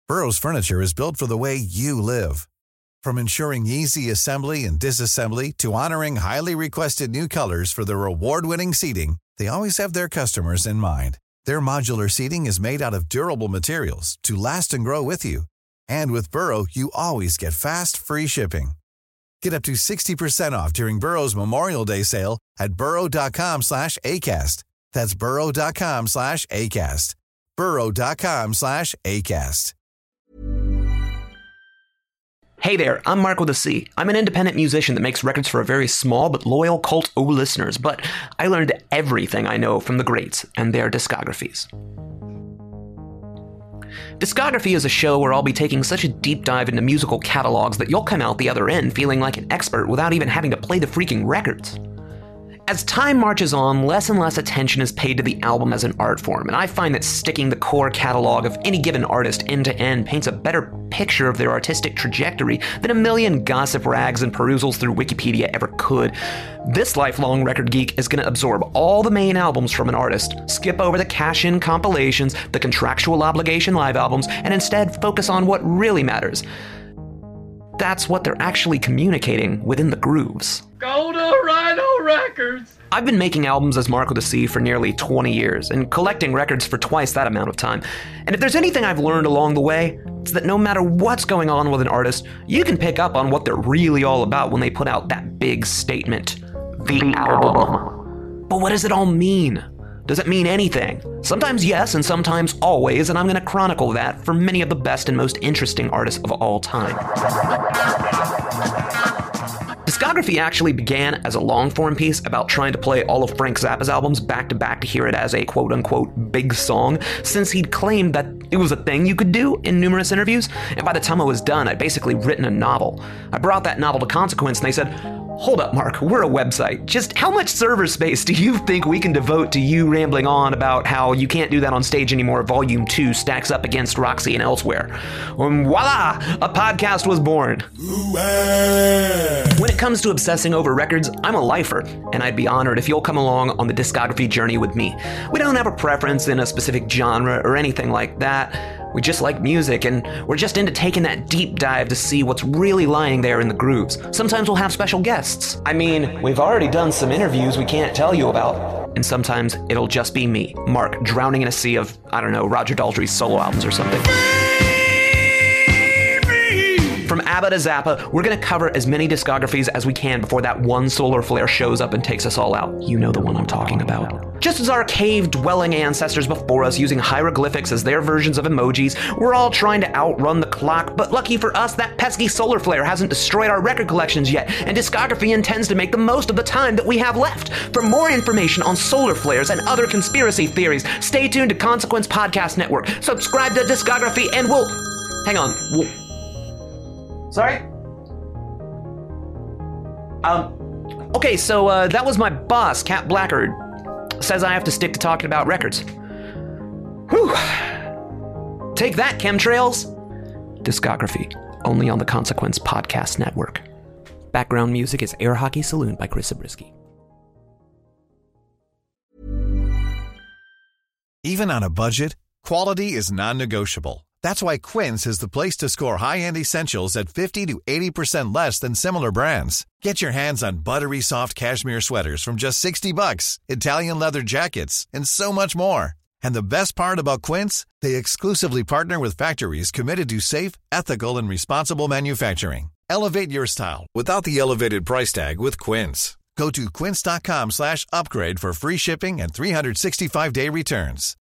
Burrow's furniture is built for the way you live. From ensuring easy assembly and disassembly to honoring highly requested new colors for their award-winning seating, they always have their customers in mind. Their modular seating is made out of durable materials to last and grow with you. And with Burrow, you always get fast, free shipping. Get up to 60% off during Burrow's Memorial Day sale at burrow.com/ACAST. That's burrow.com/ACAST. burrow.com/ACAST. Hey there, I'm Mark with a C. I'm an independent musician that makes records for a very small but loyal cult of listeners, but I learned everything I know from the greats and their discographies. Discography is a show where I'll be taking such a deep dive into musical catalogs that you'll come out the other end feeling like an expert without even having to play the freaking records. As time marches on, less and less attention is paid to the album as an art form, and I find that sticking the core catalog of any given artist end to end paints a better picture of their artistic trajectory than a million gossip rags and perusals through Wikipedia ever could. This lifelong record geek is going to absorb all the main albums from an artist, skip over the cash-in compilations, the contractual obligation live albums, and instead focus on what really matters. That's what they're actually communicating within the grooves. Go to Rhino Records! I've been making albums as Mark with a C for nearly 20 years, and collecting records for twice that amount of time. And if there's anything I've learned along the way, it's that no matter what's going on with an artist, you can pick up on what they're really all about when they put out that big statement. The album. But what does it all mean? Does it mean anything? Sometimes yes, and sometimes always, and I'm going to chronicle that for many of the best and most interesting artists of all time. Discography actually began as a long-form piece about trying to play all of Frank Zappa's albums back-to-back to hear it as a quote-unquote big song, since he'd claimed that it was a thing you could do in numerous interviews, and by the time I was done, I'd basically written a novel. I brought that novel to Consequence, and they said, "Hold up, Mark, we're a website. Just how much server space do you think we can devote to you rambling on about how you can't do that on stage anymore? Volume 2 stacks up against Roxy and Elsewhere." Voila! A podcast was born. When it comes to obsessing over records, I'm a lifer, and I'd be honored if you'll come along on the discography journey with me. We don't have a preference in a specific genre or anything like that. We just like music, and we're just into taking that deep dive to see what's really lying there in the grooves. Sometimes we'll have special guests. I mean, we've already done some interviews we can't tell you about. And sometimes it'll just be me, Mark, drowning in a sea of, I don't know, Roger Daltrey's solo albums or something. From ABBA to Zappa, we're going to cover as many discographies as we can before that one solar flare shows up and takes us all out. You know the one I'm talking about. Just as our cave-dwelling ancestors before us using hieroglyphics as their versions of emojis, we're all trying to outrun the clock, but lucky for us, that pesky solar flare hasn't destroyed our record collections yet, and discography intends to make the most of the time that we have left. For more information on solar flares and other conspiracy theories, stay tuned to Consequence Podcast Network. Subscribe to Discography and we'll... Hang on. Sorry? Okay, so that was my boss, Cat Blackard. Says I have to stick to talking about records. Whew. Take that, chemtrails. Discography, only on the Consequence Podcast Network. Background music is Air Hockey Saloon by Chris Zabriskie. Even on a budget, quality is non-negotiable. That's why Quince is the place to score high-end essentials at 50 to 80% less than similar brands. Get your hands on buttery soft cashmere sweaters from just $60, Italian leather jackets, and so much more. And the best part about Quince, they exclusively partner with factories committed to safe, ethical, and responsible manufacturing. Elevate your style without the elevated price tag with Quince. Go to quince.com/upgrade for free shipping and 365-day returns.